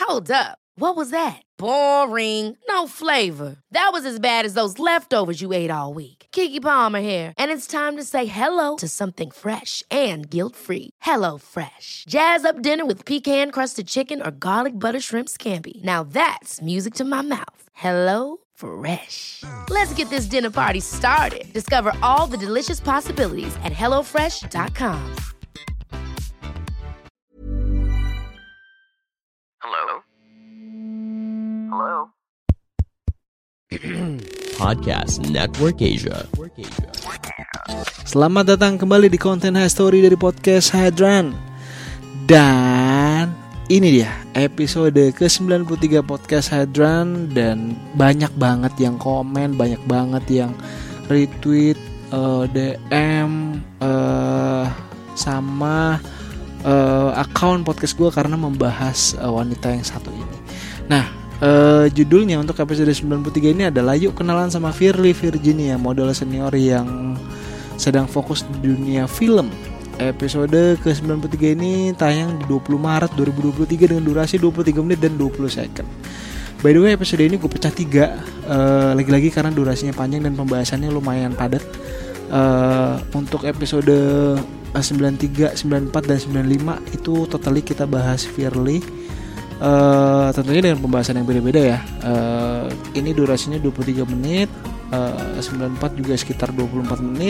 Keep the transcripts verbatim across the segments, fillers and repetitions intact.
Hold up. What was that? Boring. No flavor. That was as bad as those leftovers you ate all week. Keke Palmer here, and it's time to say hello to something fresh and guilt-free. Hello Fresh. Jazz up dinner with pecan-crusted chicken or garlic butter shrimp scampi. Now that's music to my mouth. Hello Fresh. Let's get this dinner party started. Discover all the delicious possibilities at hello fresh dot com. Hello? Hello? Podcast Network Asia. Selamat datang kembali di konten High Story dari Podcast Hadran. Dan ini dia episode ke sembilan puluh tiga Podcast Hadran. Dan banyak banget yang komen, banyak banget yang retweet, uh, D M, uh, sama uh, akun podcast gue karena membahas uh, wanita yang satu ini. Nah, uh, judulnya untuk episode sembilan puluh tiga ini adalah yuk kenalan sama Firly Virginia, model senior yang sedang fokus di dunia film. Episode ke sembilan puluh tiga ini tayang di dua puluh Maret dua ribu dua puluh tiga dengan durasi dua puluh tiga menit dan dua puluh second. By the way, episode ini gue pecah tiga, uh, lagi-lagi karena durasinya panjang dan pembahasannya lumayan padat. Uh, untuk episode sembilan puluh tiga, sembilan puluh empat, dan sembilan puluh lima itu totally kita bahas Firly. Uh, tentunya dengan pembahasan yang beda-beda ya. Uh, ini durasinya dua puluh tiga menit, uh, sembilan puluh empat juga sekitar dua puluh empat menit,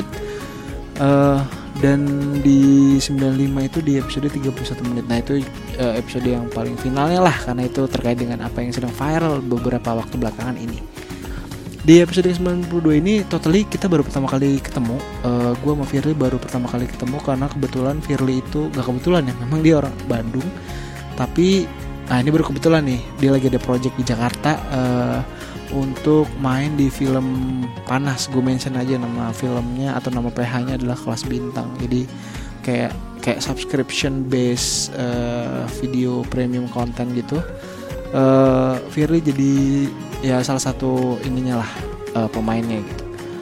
uh, dan di sembilan puluh lima itu di episode tiga puluh satu menit. Nah itu uh, episode yang paling finalnya lah, karena itu terkait dengan apa yang sedang viral beberapa waktu belakangan ini. Di episode sembilan puluh dua ini totally kita baru pertama kali ketemu. uh, Gue sama Firly baru pertama kali ketemu karena kebetulan Firly itu, gak kebetulan ya, memang dia orang Bandung. Tapi nah ini baru kebetulan nih, dia lagi ada project di Jakarta uh, untuk main di film Panas. Gue mention aja nama filmnya atau nama P H-nya adalah Kelas Bintang. Jadi kayak kayak subscription based uh, video premium content gitu. uh, Firly jadi ya salah satu ininya lah, uh, pemainnya gitu.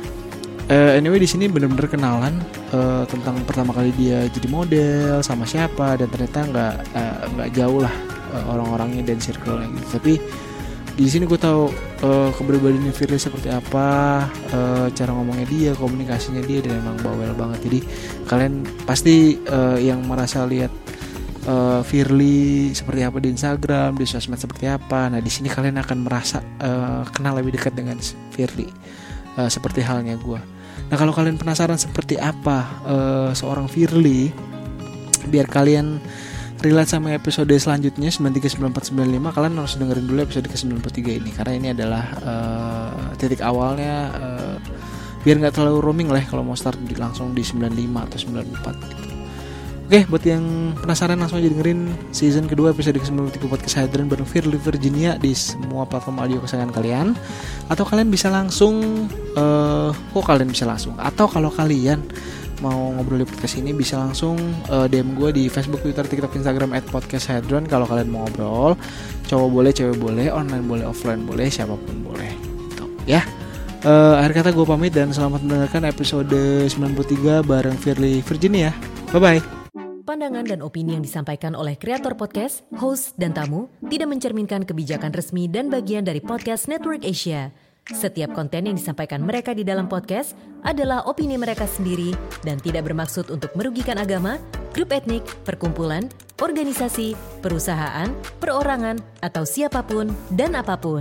Uh, anyway di sini benar-benar kenalan uh, tentang pertama kali dia jadi model sama siapa, dan ternyata nggak uh, nggak jauh lah uh, orang-orangnya dan circle-nya gitu. Tapi di sini gue tahu uh, kepribadiannya Firly seperti apa, uh, cara ngomongnya dia, komunikasinya dia, dan emang bawel banget. Jadi kalian pasti uh, yang merasa lihat uh, Firly seperti apa di Instagram, di sosmed seperti apa. Nah di sini kalian akan merasa uh, kenal lebih dekat dengan Firly, uh, seperti halnya gue. Nah kalau kalian penasaran seperti apa uh, seorang Firly, biar kalian relate sama episode selanjutnya sembilan puluh tiga, sembilan puluh empat, sembilan puluh lima, kalian harus dengerin dulu episode ke sembilan puluh tiga ini, karena ini adalah uh, titik awalnya, uh, biar gak terlalu roaming lah kalau mau start di, langsung di sembilan puluh lima atau sembilan puluh empat gitu. Oke, buat yang penasaran langsung aja dengerin season kedua episode ke sembilan puluh tiga Podcast Hadran bareng Firly Virginia di semua platform audio kesayangan kalian. Atau kalian bisa langsung uh, kok kalian bisa langsung atau kalau kalian mau ngobrol di podcast ini bisa langsung uh, D M gue di Facebook, Twitter, TikTok, Instagram at Podcast Hadran. Kalau kalian mau ngobrol, cowok boleh, cewek boleh, online boleh, offline boleh, siapapun boleh gitu ya. uh, Akhir kata gue pamit dan selamat mendengarkan episode sembilan puluh tiga bareng Firly Virginia. Bye bye. Pandangan dan opini yang disampaikan oleh kreator podcast, host, dan tamu tidak mencerminkan kebijakan resmi dan bagian dari Podcast Network Asia. Setiap konten yang disampaikan mereka di dalam podcast adalah opini mereka sendiri dan tidak bermaksud untuk merugikan agama, grup etnik, perkumpulan, organisasi, perusahaan, perorangan, atau siapapun dan apapun.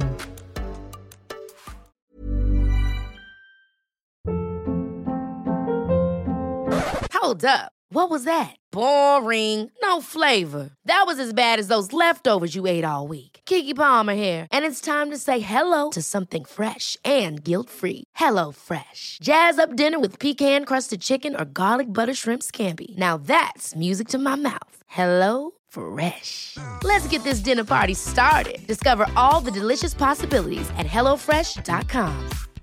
Hold up. What was that? Boring. No flavor. That was as bad as those leftovers you ate all week. Keke Palmer here, and it's time to say hello to something fresh and guilt-free. Hello Fresh. Jazz up dinner with pecan-crusted chicken or garlic butter shrimp scampi. Now that's music to my mouth. Hello Fresh. Let's get this dinner party started. Discover all the delicious possibilities at hello fresh dot com.